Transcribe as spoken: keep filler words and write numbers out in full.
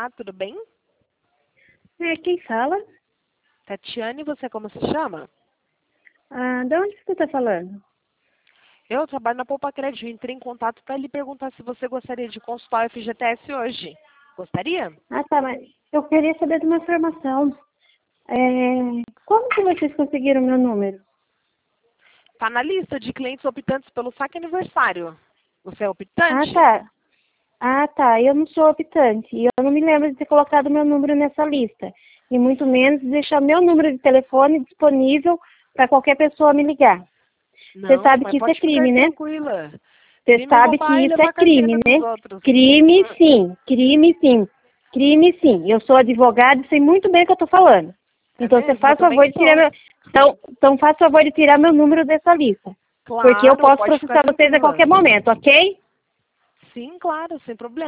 Olá, tudo bem? É, quem fala? Tatiane, você como se chama? Ah, de onde você está falando? Eu trabalho na Poupa Crédito. Entrei em contato para lhe perguntar se você gostaria de consultar o F G T S hoje. Gostaria? Ah, tá, mas eu queria saber de uma informação. É, como que vocês conseguiram meu número? Está na lista de clientes optantes pelo saque aniversário. Você é Ah, optante? tá. Ah, tá. Eu não sou optante. E eu não me lembro de ter colocado meu número nessa lista. E muito menos deixar meu número de telefone disponível para qualquer pessoa me ligar. Você Não, sabe mas que isso é pode ficar crime, né? tranquila. Você Crime é sabe que roubar e isso levar é a crime, carteira dos né? outros. Crime sim, crime sim, crime sim. Eu sou advogada e sei muito bem o que eu estou falando. É Então você mesmo? Eu faz também favor de tirar sou. meu. Então, então faz favor de tirar meu número dessa lista. Porque eu Claro, posso pode ficar processar vocês a tranquila. qualquer momento, ok? Sim, claro, sem problema.